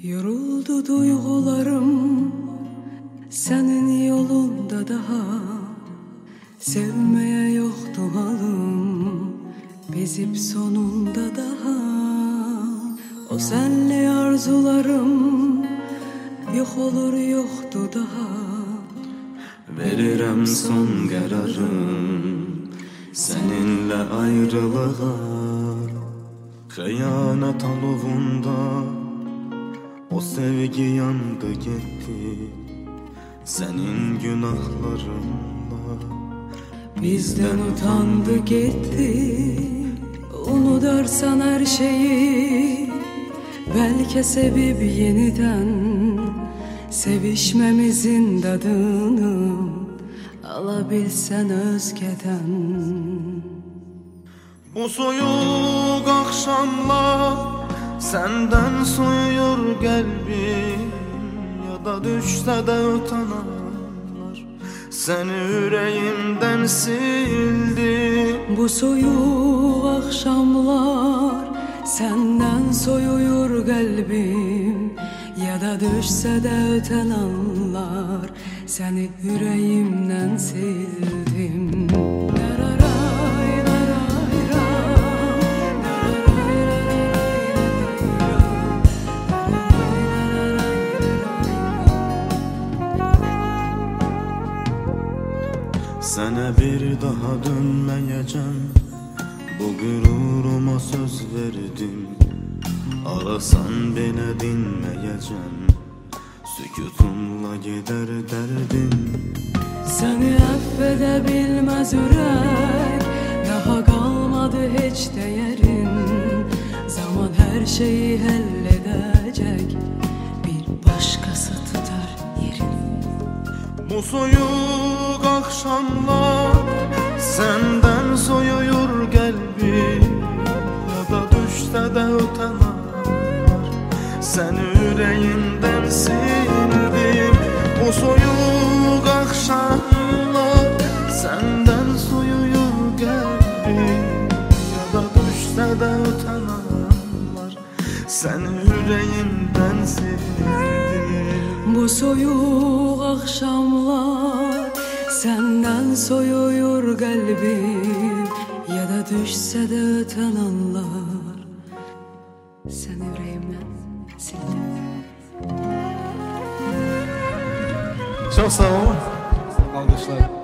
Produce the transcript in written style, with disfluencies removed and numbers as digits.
Yoruldu duygularım senin yolunda daha. Sevmeye yoktu halim bezip sonunda daha. O senli arzularım yok olur yoktu daha. Verirəm son qərarım seninle ayrılığa. Xəyanət alovunda o sevgi yandı gitti senin günahlarınla. Bizden utandı gitti. Unutarsan her şeyi, belki sevip yeniden sevişmemizin tadını alabilsen özgeden. Bu soyuq akşamlar senden soyuyor qəlbim, ya da düşsə də ötən anlar səni ürəyimdən sildi. Bu soyuq akşamlar senden soyuyor kalbim, ya da düşse de öten anlar seni yüreğimden sildim. Sənə bir daha dönməyəcəm, bu qüruruma söz verdim. Arasan belə dinməyəcəm, sükutunla gedər dərdim. Səni affedebilmez ürək, daha kalmadı heç değerin. Zaman her şeyi halledecek, bir başkası tutar yerini. Bu soyuq akşamlar senden soyuyor qəlbim, ya da düşsə də ötən anlar səni ürəyindən sildim. Bu soyuq akşamlar senden soyuyor qəlbim, ya da düşsə də ötən anlar səni ürəyimdən sildim. Bu soyuq akşamlar senden soyuyor kalbim, ya da düşse de öten anlar seni yüreğimden sildim. Çok sağ olun. Alkışlar.